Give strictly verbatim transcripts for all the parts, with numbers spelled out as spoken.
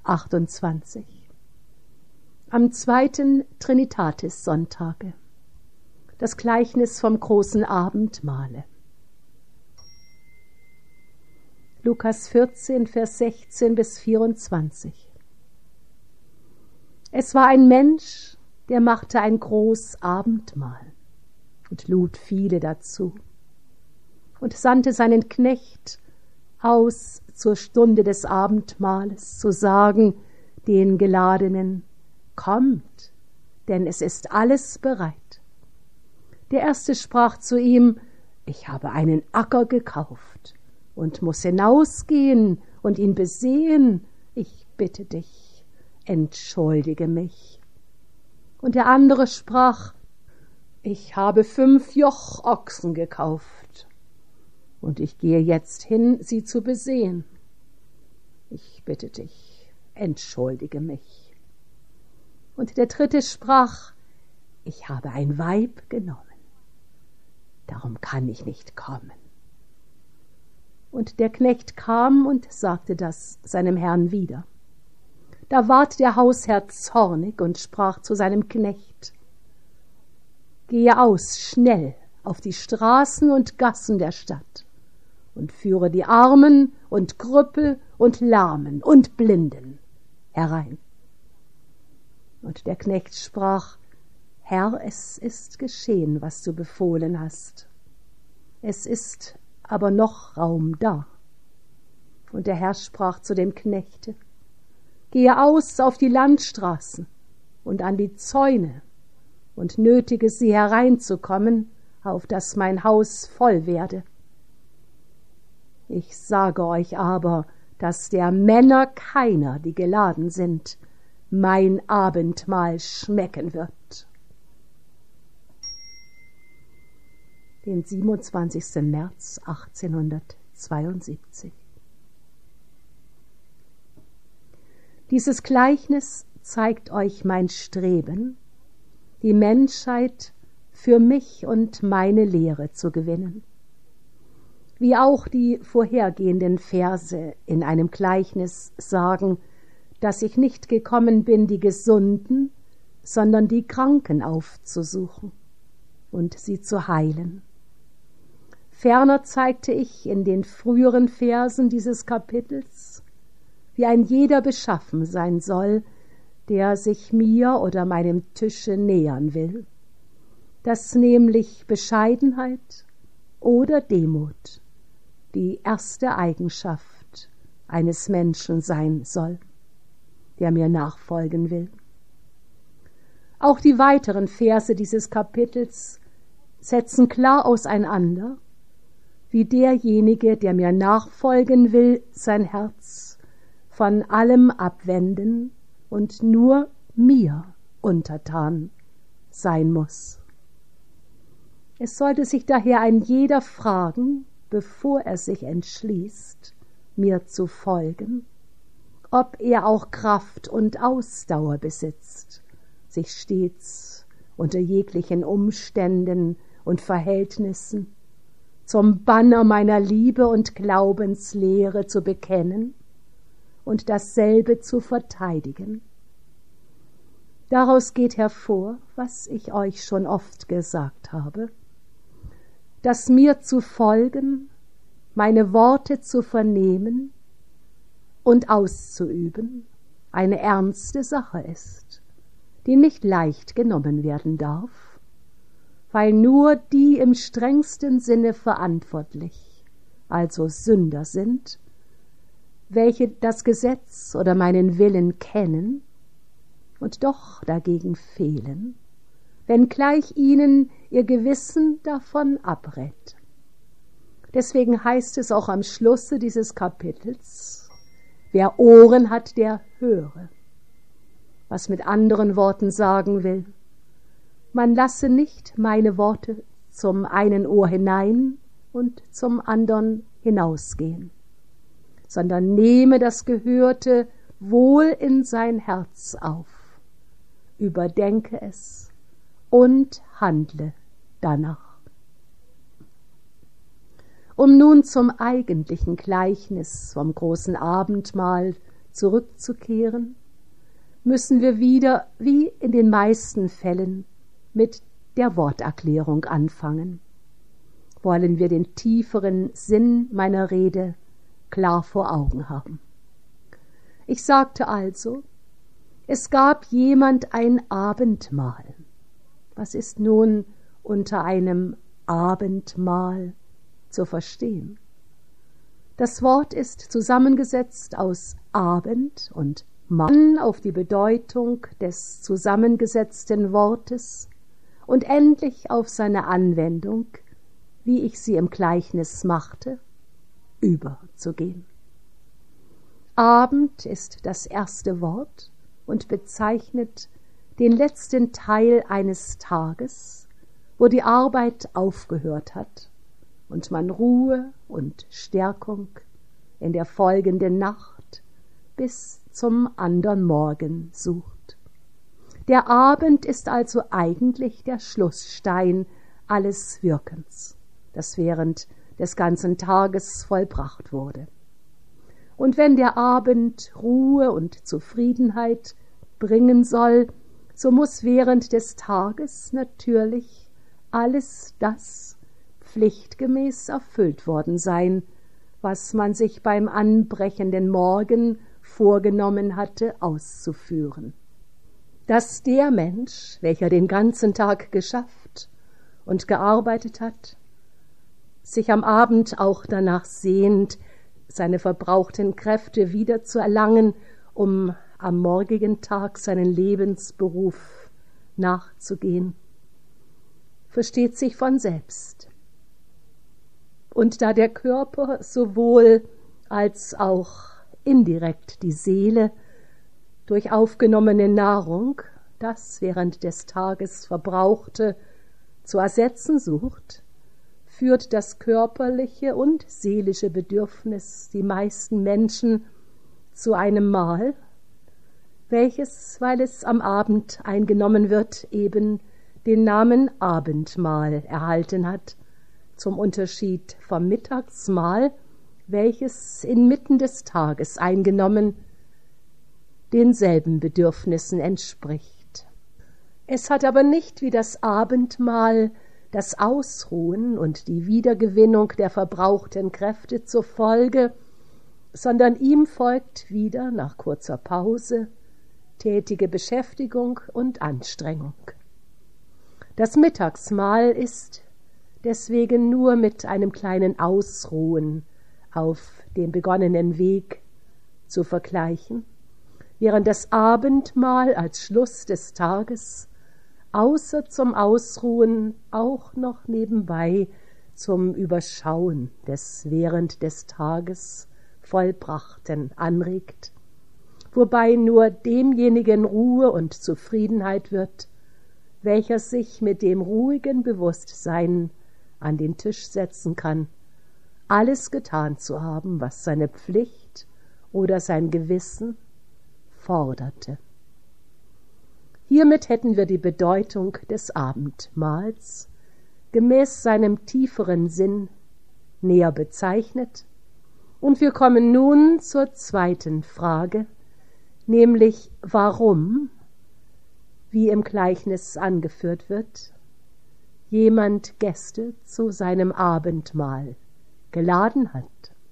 achtundzwanzig. Am zweiten Trinitatis-Sonntage. Das Gleichnis vom großen Abendmahle. Lukas vierzehn, Vers sechzehn bis vierundzwanzig. Es war ein Mensch, der machte ein groß Abendmahl und lud viele dazu und sandte seinen Knecht aus zur Stunde des Abendmahles, zu sagen den Geladenen: Kommt, denn es ist alles bereit. Der Erste sprach zu ihm: Ich habe einen Acker gekauft und muß hinausgehen und ihn besehen. Ich bitte dich, entschuldige mich. Und der andere sprach: Ich habe fünf Jochochsen gekauft und ich gehe jetzt hin, sie zu besehen. Ich bitte dich, entschuldige mich. Und der Dritte sprach: Ich habe ein Weib genommen, darum kann ich nicht kommen. Und der Knecht kam und sagte das seinem Herrn wieder. Da ward der Hausherr zornig und sprach zu seinem Knecht: Gehe aus schnell auf die Straßen und Gassen der Stadt und führe die Armen und Krüppel und Lahmen und Blinden herein. Und der Knecht sprach: Herr, es ist geschehen, was du befohlen hast. Es ist aber noch Raum da. Und der Herr sprach zu dem Knechte: Gehe aus auf die Landstraßen und an die Zäune und nötige sie hereinzukommen, auf dass mein Haus voll werde. Ich sage euch aber, dass der Männer keiner, die geladen sind, mein Abendmahl schmecken wird. Den siebenundzwanzigsten März achtzehnhundertzweiundsiebzig. Dieses Gleichnis zeigt euch mein Streben, die Menschheit für mich und meine Lehre zu gewinnen. Wie auch die vorhergehenden Verse in einem Gleichnis sagen, dass ich nicht gekommen bin, die Gesunden, sondern die Kranken aufzusuchen und sie zu heilen. Ferner zeigte ich in den früheren Versen dieses Kapitels, wie ein jeder beschaffen sein soll, der sich mir oder meinem Tische nähern will, dass nämlich Bescheidenheit oder Demut die erste Eigenschaft eines Menschen sein soll, der mir nachfolgen will. Auch die weiteren Verse dieses Kapitels setzen klar auseinander, wie derjenige, der mir nachfolgen will, sein Herz von allem abwenden und nur mir untertan sein muss. Es sollte sich daher ein jeder fragen, bevor er sich entschließt, mir zu folgen, ob er auch Kraft und Ausdauer besitzt, sich stets unter jeglichen Umständen und Verhältnissen zum Banner meiner Liebe und Glaubenslehre zu bekennen und dasselbe zu verteidigen. Daraus geht hervor, was ich euch schon oft gesagt habe, dass mir zu folgen, meine Worte zu vernehmen und auszuüben, eine ernste Sache ist, die nicht leicht genommen werden darf, weil nur die im strengsten Sinne verantwortlich, also Sünder sind, welche das Gesetz oder meinen Willen kennen und doch dagegen fehlen, wenngleich ihnen ihr Gewissen davon abrät. Deswegen heißt es auch am Schlusse dieses Kapitels: Wer Ohren hat, der höre. Was mit anderen Worten sagen will: Man lasse nicht meine Worte zum einen Ohr hinein und zum andern hinausgehen, sondern nehme das Gehörte wohl in sein Herz auf, überdenke es und handle danach. Um nun zum eigentlichen Gleichnis vom großen Abendmahl zurückzukehren, müssen wir wieder, wie in den meisten Fällen, mit der Worterklärung anfangen. Wollen wir den tieferen Sinn meiner Rede klar vor Augen haben. Ich sagte also, es gab jemand ein Abendmahl. Was ist nun unter einem Abendmahl zu verstehen? Das Wort ist zusammengesetzt aus Abend und Mahl auf die Bedeutung des zusammengesetzten Wortes und endlich auf seine Anwendung, wie ich sie im Gleichnis machte, überzugehen. Abend ist das erste Wort und bezeichnet den letzten Teil eines Tages, wo die Arbeit aufgehört hat und man Ruhe und Stärkung in der folgenden Nacht bis zum andern Morgen sucht. Der Abend ist also eigentlich der Schlussstein alles Wirkens, das während des ganzen Tages vollbracht wurde. Und wenn der Abend Ruhe und Zufriedenheit bringen soll, so muss während des Tages natürlich alles das pflichtgemäß erfüllt worden sein, was man sich beim anbrechenden Morgen vorgenommen hatte auszuführen. Dass der Mensch, welcher den ganzen Tag geschafft und gearbeitet hat, sich am Abend auch danach sehnt, seine verbrauchten Kräfte wieder zu erlangen, um am morgigen Tag seinen Lebensberuf nachzugehen, versteht sich von selbst. Und da der Körper sowohl als auch indirekt die Seele durch aufgenommene Nahrung, das während des Tages Verbrauchte, zu ersetzen sucht, führt das körperliche und seelische Bedürfnis die meisten Menschen zu einem Mahl, welches, weil es am Abend eingenommen wird, eben den Namen Abendmahl erhalten hat, zum Unterschied vom Mittagsmahl, welches inmitten des Tages eingenommen denselben Bedürfnissen entspricht. Es hat aber nicht wie das Abendmahl das Ausruhen und die Wiedergewinnung der verbrauchten Kräfte zur Folge, sondern ihm folgt wieder nach kurzer Pause tätige Beschäftigung und Anstrengung. Das Mittagsmahl ist deswegen nur mit einem kleinen Ausruhen auf dem begonnenen Weg zu vergleichen, während das Abendmahl als Schluss des Tages außer zum Ausruhen auch noch nebenbei zum Überschauen des während des Tages Vollbrachten anregt, wobei nur demjenigen Ruhe und Zufriedenheit wird, welcher sich mit dem ruhigen Bewusstsein an den Tisch setzen kann, alles getan zu haben, was seine Pflicht oder sein Gewissen forderte. Hiermit hätten wir die Bedeutung des Abendmahls gemäß seinem tieferen Sinn näher bezeichnet, und wir kommen nun zur zweiten Frage, nämlich warum, wie im Gleichnis angeführt wird, jemand Gäste zu seinem Abendmahl geladen hat.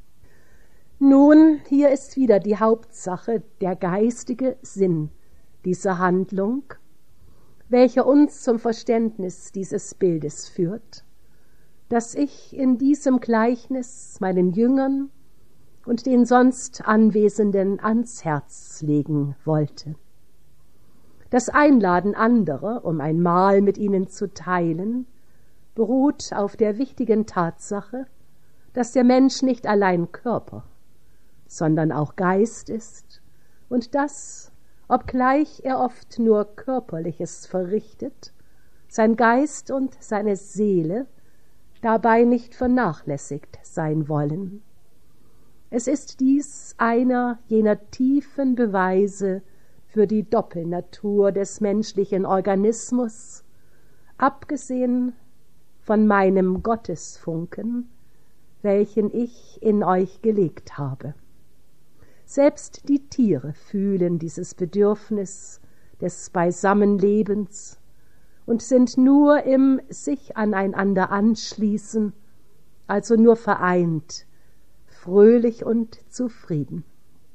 Nun, hier ist wieder die Hauptsache der geistige Sinn dieser Handlung, welcher uns zum Verständnis dieses Bildes führt, das ich in diesem Gleichnis meinen Jüngern und den sonst Anwesenden ans Herz legen wollte. Das Einladen anderer, um ein Mahl mit ihnen zu teilen, beruht auf der wichtigen Tatsache, dass der Mensch nicht allein Körper, sondern auch Geist ist und dass, obgleich er oft nur Körperliches verrichtet, sein Geist und seine Seele dabei nicht vernachlässigt sein wollen. Es ist dies einer jener tiefen Beweise für die Doppelnatur des menschlichen Organismus, abgesehen von meinem Gottesfunken, welchen ich in euch gelegt habe. Selbst die Tiere fühlen dieses Bedürfnis des Beisammenlebens und sind nur im sich aneinander anschließen, also nur vereint, fröhlich und zufrieden.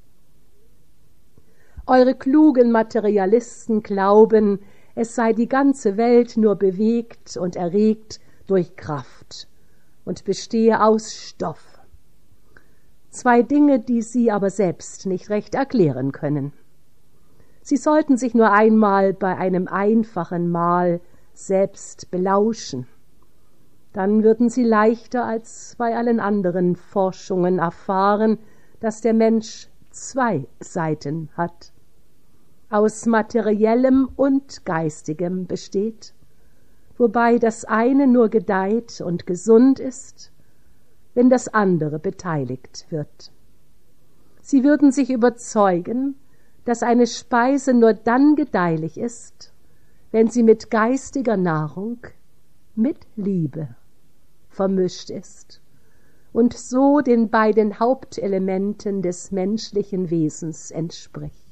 Eure klugen Materialisten glauben, es sei die ganze Welt nur bewegt und erregt durch Kraft und bestehe aus Stoff. Zwei Dinge, die sie aber selbst nicht recht erklären können. Sie sollten sich nur einmal bei einem einfachen Mahl selbst belauschen. Dann würden sie leichter als bei allen anderen Forschungen erfahren, dass der Mensch zwei Seiten hat, aus materiellem und geistigem besteht, wobei das eine nur gedeiht und gesund ist, wenn das andere beteiligt wird. Sie würden sich überzeugen, dass eine Speise nur dann gedeihlich ist, wenn sie mit geistiger Nahrung, mit Liebe vermischt ist und so den beiden Hauptelementen des menschlichen Wesens entspricht.